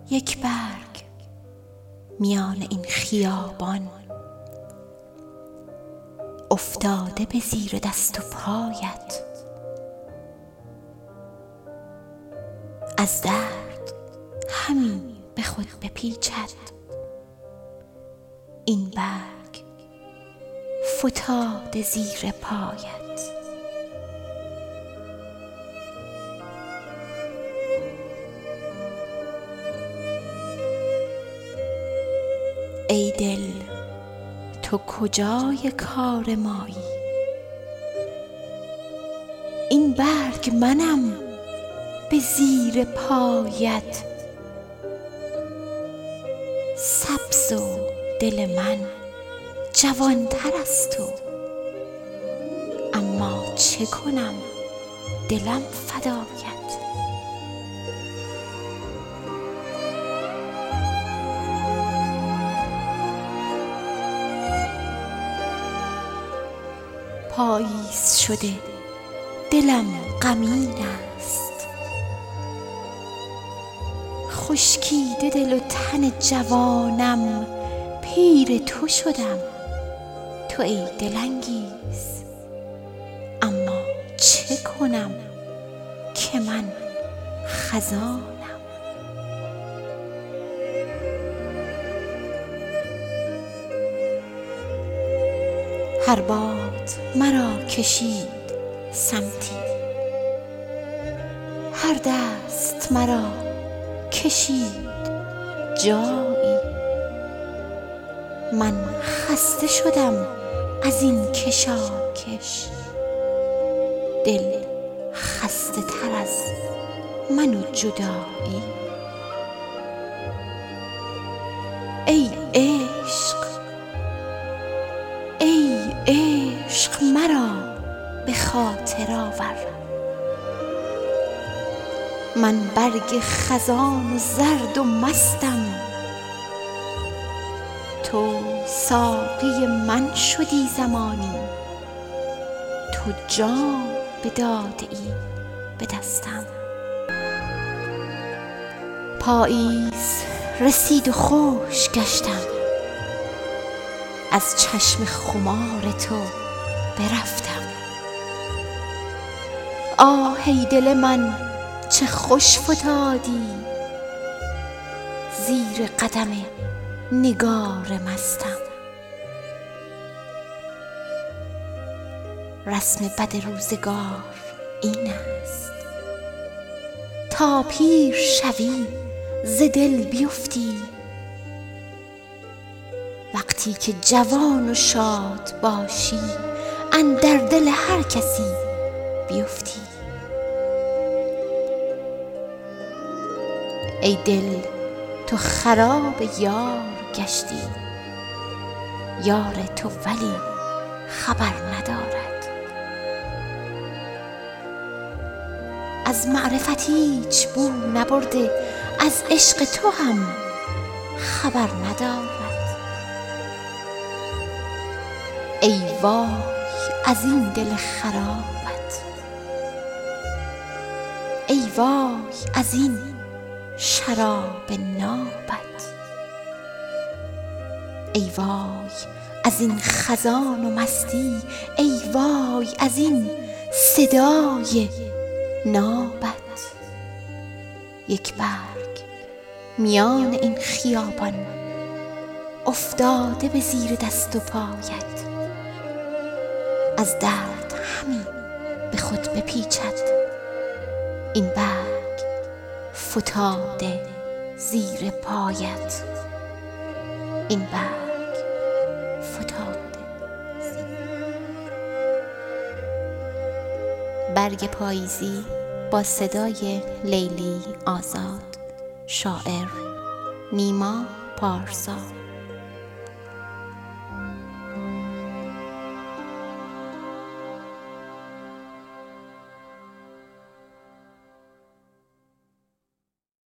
یک برگ میان این خیابان افتاده به زیر دست و پایت، از درد همین به خود بپیچد. این برگ فتاده زیر پایت. ای دل تو کجای کار مایی؟ این برگ منم به زیر پایت. سبز و دل من جوانتر از تو، اما چه کنم دلم فدایت. پاییز شده دلم غمین است، خشکیده دل و تن جوانم، پیر تو شدم تو ای دلانگیز، اما چه کنم که من خزانم. هر باد مرا کشید سمتی، هر دست مرا کشید جایی. من خسته شدم از این کشاکش، دل خسته تر از من و جدایی. ای عشق، ای عشق مرا به خاطر آور، من برگ خزان و زرد و مستم، تو ساقی من شدی زمانی، تو جام بداده ای به دستم. پاییز رسید و خشک گشتم، از چشم خمار تو برفتم. آه ای دل من چه خوش فتادی، زیر قدم نگار مستم. رسم بد روزگار این است، تا پیر شوی ز دل بیفتی، وقتی که جوان و شاد باشی اندر دل هر کسی بیفتی. ای دل تو خراب یار گشتی، یار تو ولی خبر ندارد، از معرفت هیچ بو نبرده، از عشق تو هم خبر ندارد. ای وای از این دل خرابت، ای وای از این شراب نابت، ای وای از این خزان و مستی، ای وای از این صدای نابت. یک برگ میان این خیابان افتاده به زیر دست و پایت، از درد همین به خود بپیچد. این برگ فتاده زیر پایت، این برگ فتاده برگ پاییزی با صدای لیلی آزاد، شاعر نیما پارسا.